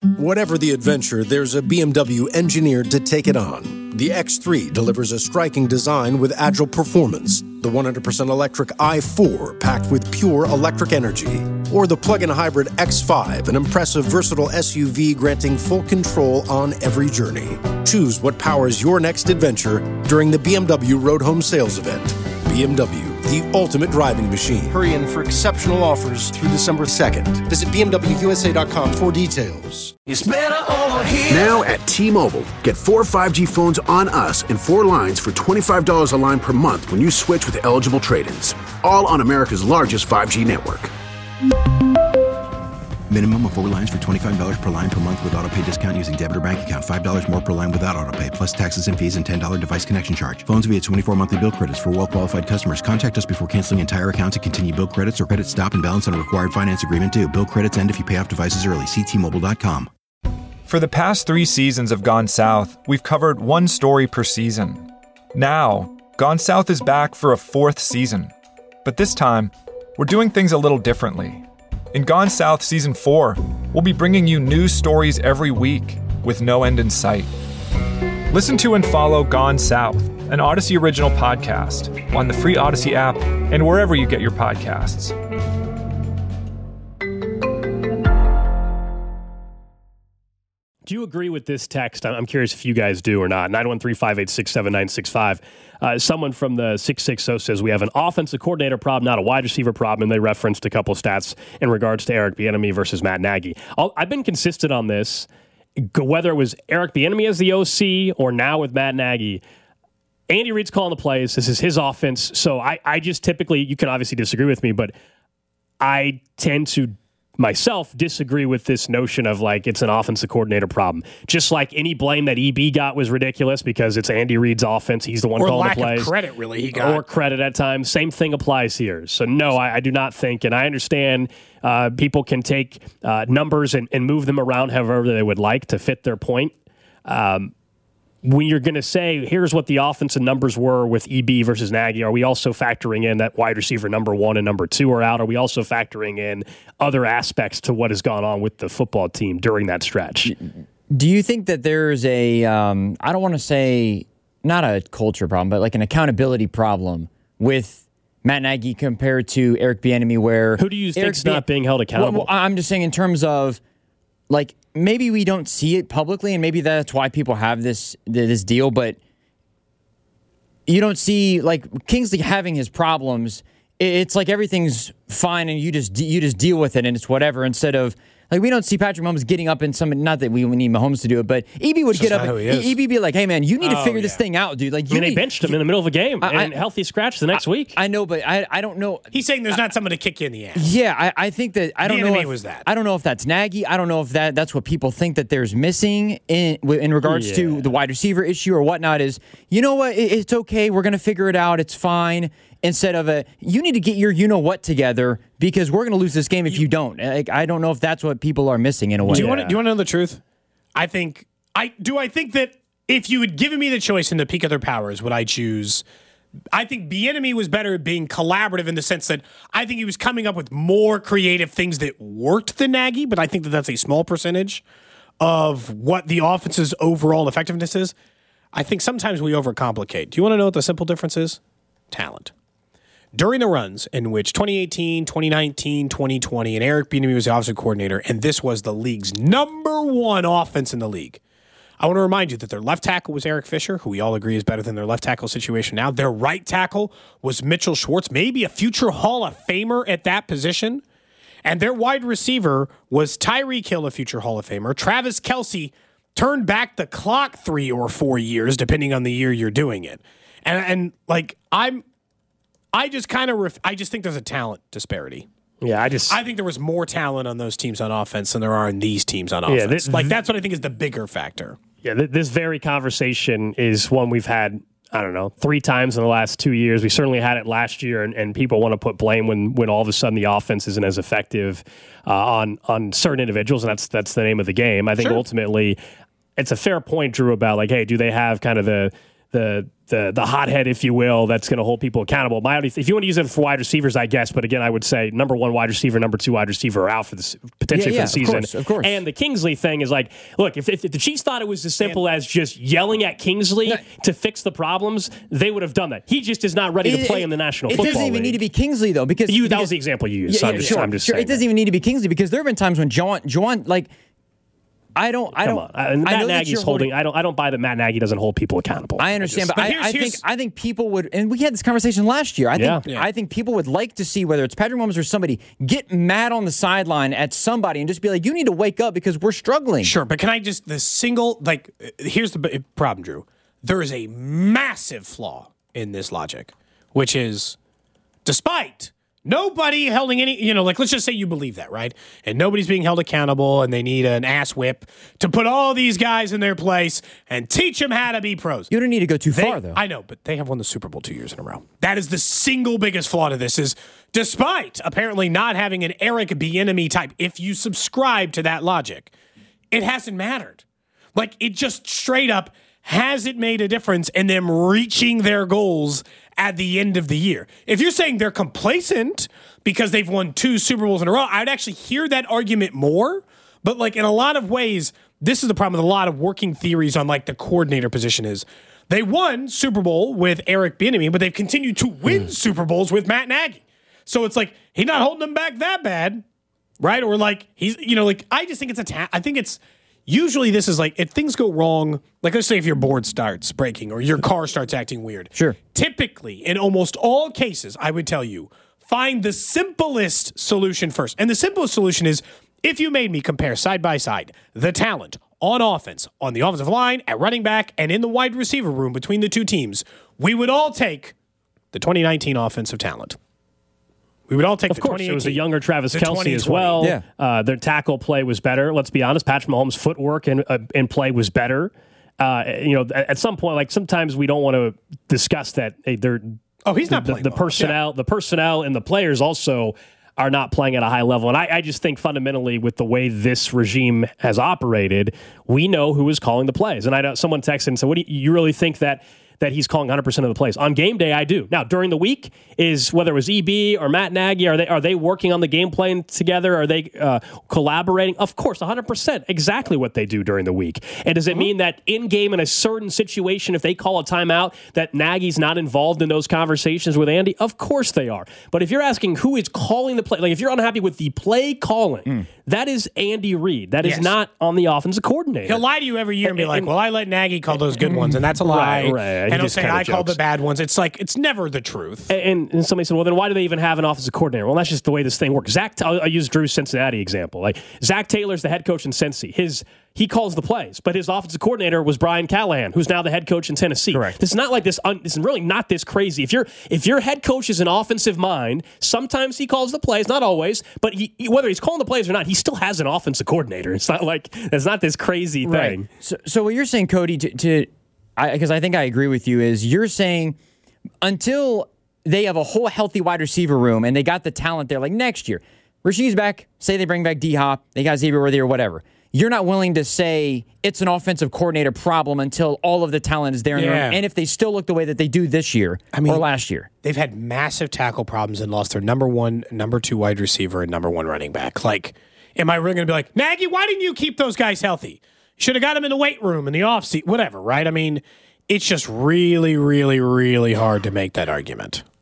Whatever the adventure, there's a BMW engineered to take it on. The X3 delivers a striking design with agile performance. The 100% electric i4 packed with pure electric energy. Or the plug-in hybrid X5, an impressive versatile SUV granting full control on every journey. Choose what powers your next adventure during the BMW Road Home Sales Event. BMW, the ultimate driving machine. Hurry in for exceptional offers through December 2nd. Visit BMWUSA.com for details. It's better over here. Now at T-Mobile, get 4 5G phones on us and 4 lines for $25 a line per month when you switch with eligible trade-ins. All on America's largest 5G network. Minimum of 4 lines for $25 per line per month with autopay discount using debit or bank account. $5 more per line without autopay, plus taxes and fees and $10 device connection charge. Phones via 24 monthly bill credits for well-qualified customers. Contact us before canceling entire account to continue bill credits or credit stop and balance on required finance agreement due. Bill credits end if you pay off devices early. See T-Mobile.com. For the past 3 seasons of Gone South, we've covered one story per season. Now, Gone South is back for a 4th season. But this time, we're doing things a little differently. In Gone South Season 4, we'll be bringing you new stories every week with no end in sight. Listen to and follow Gone South, an Odyssey original podcast, on the free Odyssey app and wherever you get your podcasts. Do you agree with this text? I'm curious if you guys do or not. 913-586-7965. Someone from the 660 says we have an offensive coordinator problem, not a wide receiver problem, and they referenced a couple stats in regards to Eric Bieniemy versus Matt Nagy. I've been consistent on this, whether it was Eric Bieniemy as the OC or now with Matt Nagy. Andy Reid's calling the plays. This is his offense. So I just typically, you can obviously disagree with me, but I tend to myself disagree with this notion of like it's an offensive coordinator problem. Just like any blame that EB got was ridiculous because it's Andy Reid's offense. He's the one calling the plays. Or lack of credit, really, he got. Or credit at times. Same thing applies here. So no, I do not think, and I understand people can take numbers and move them around however they would like to fit their point. When you're going to say, here's what the offensive numbers were with EB versus Nagy, are we also factoring in that wide receiver number 1 and number 2 are out? Are we also factoring in other aspects to what has gone on with the football team during that stretch? Do you think that there's a, I don't want to say, not a culture problem, but like an accountability problem with Matt Nagy compared to Eric Bieniemy where... Who do you think's not being held accountable? Well, I'm just saying in terms of, like, maybe we don't see it publicly, and maybe that's why people have this deal, but you don't see, like, Kingsley having his problems. It's like everything's fine, and you just deal with it, and it's whatever, instead of, like, we don't see Patrick Mahomes getting up in some, not that we need Mahomes to do it, but EB would get up, EB be like, hey, man, you need to figure this thing out, dude. Like, they benched him in the middle of a game, and healthy scratch the next week. I know, but I don't know. He's saying there's not someone to kick you in the ass. Yeah, I think that, I don't know if, was that. I don't know if that's Nagy. I don't know if that's what people think that there's missing in regards to the wide receiver issue or whatnot is, you know what, it's okay, we're going to figure it out, it's fine. Instead of you need to get your you-know-what together because we're going to lose this game if you don't. Like, I don't know if that's what people are missing in a way. Do you want to know the truth? I think that if you had given me the choice in the peak of their powers, would I choose? I think Bieniemy was better at being collaborative in the sense that I think he was coming up with more creative things that worked than Nagy, but I think that that's a small percentage of what the offense's overall effectiveness is. I think sometimes we overcomplicate. Do you want to know what the simple difference is? Talent. During the runs in which 2018, 2019, 2020, and Eric Bieniemy was the offensive coordinator, and this was the league's number 1 offense in the league, I want to remind you that their left tackle was Eric Fisher, who we all agree is better than their left tackle situation now. Their right tackle was Mitchell Schwartz, maybe a future Hall of Famer at that position. And their wide receiver was Tyreek Hill, a future Hall of Famer. Travis Kelce turned back the clock 3 or 4 years, depending on the year you're doing it. And I just think there's a talent disparity. Yeah, I think there was more talent on those teams on offense than there are in these teams on offense. That's what I think is the bigger factor. Yeah, this very conversation is one we've had, I don't know, 3 times in the last 2 years. We certainly had it last year, and people want to put blame when all of a sudden the offense isn't as effective on certain individuals, and that's the name of the game. I think ultimately it's a fair point, Drew, about like, hey, do they have kind of the the hothead, if you will, that's going to hold people accountable. If you want to use it for wide receivers, I guess, but again, I would say number one wide receiver, number two wide receiver are out for this potentially for the season. Of course. And the Kingsley thing is like, look, if the Chiefs thought it was as simple as just yelling at Kingsley to fix the problems, they would have done that. He just is not ready to play in the National Football League. It doesn't even need to be Kingsley though, because that was the example you used. I'm just saying. It doesn't even need to be Kingsley because there have been times when Juwan like. I don't. Matt Nagy's holding. I don't buy that Matt Nagy doesn't hold people accountable. I understand, but I think people would, and we had this conversation last year. I think people would like to see whether it's Patrick Mahomes or somebody get mad on the sideline at somebody and just be like, "You need to wake up because we're struggling." Sure, but can I just here's the problem, Drew. There is a massive flaw in this logic, which is, despite nobody holding any, let's just say you believe that, right? And nobody's being held accountable and they need an ass whip to put all these guys in their place and teach them how to be pros. You don't need to go too far, though. I know, but they have won the Super Bowl 2 years in a row. That is the single biggest flaw to this is despite apparently not having an Eric Bieniemy type, if you subscribe to that logic, it hasn't mattered. Like, it just straight up hasn't made a difference in them reaching their goals at the end of the year. If you're saying they're complacent because they've won 2 Super Bowls in a row, I'd actually hear that argument more. But like in a lot of ways, this is the problem with a lot of working theories on like the coordinator position is they won Super Bowl with Eric Bieniemy, but they've continued to win Super Bowls with Matt Nagy. So it's like he's not holding them back that bad, right? Or like he's, I just think it's I think it's usually this is like if things go wrong, like let's say if your board starts breaking or your car starts acting weird. Sure. Typically, in almost all cases, I would tell you, find the simplest solution first. And the simplest solution is if you made me compare side by side the talent on offense, on the offensive line, at running back, and in the wide receiver room between the two teams, we would all take the 2019 offensive talent. We would all take of course, it was a younger Travis Kelce as well. Yeah. Their tackle play was better. Let's be honest. Patrick Mahomes' footwork and play was better. At some point, like sometimes we don't want to discuss that they're. Oh, he's not playing the well. personnel. Yeah. The personnel and the players also are not playing at a high level. And I just think fundamentally with the way this regime has operated, we know who is calling the plays. And someone texted and said, "What do you really think that he's calling 100% of the plays?" On game day, I do. Now, during the week, is whether it was EB or Matt Nagy, are they working on the game plan together? Are they collaborating? Of course, 100%. Exactly what they do during the week. And does it mean that in-game in a certain situation, if they call a timeout, that Nagy's not involved in those conversations with Andy? Of course they are. But if you're asking who is calling the play, like if you're unhappy with the play calling, that is Andy Reid. That is not on the offensive coordinator. He'll lie to you every year and be like, well, I let Nagy call those good ones, and that's a lie. Right. And he'll say, I called the bad ones. It's like, it's never the truth. And somebody said, well, then why do they even have an offensive coordinator? Well, that's just the way this thing works. I'll use Drew's Cincinnati example. Like, Zach Taylor's the head coach in Cincy. He calls the plays, but his offensive coordinator was Brian Callahan, who's now the head coach in Tennessee. Correct. This is not like this. This is really not this crazy. If your head coach is an offensive mind, sometimes he calls the plays, not always, but whether he's calling the plays or not, he still has an offensive coordinator. It's not like it's not this crazy thing. Right. So what you're saying, Cody, because I think I agree with you, is you're saying until they have a whole healthy wide receiver room and they got the talent there, like next year, Rasheed's back, say they bring back D-Hop, they got Xavier Worthy or whatever. You're not willing to say it's an offensive coordinator problem until all of the talent is there in the room, and if they still look the way that they do this year or last year. They've had massive tackle problems and lost their number 1, number 2 wide receiver and number 1 running back. Like, am I really going to be like, Nagy, why didn't you keep those guys healthy? Should have got them in the weight room, in the offseason, whatever, right? I mean, it's just really, really, really hard to make that argument.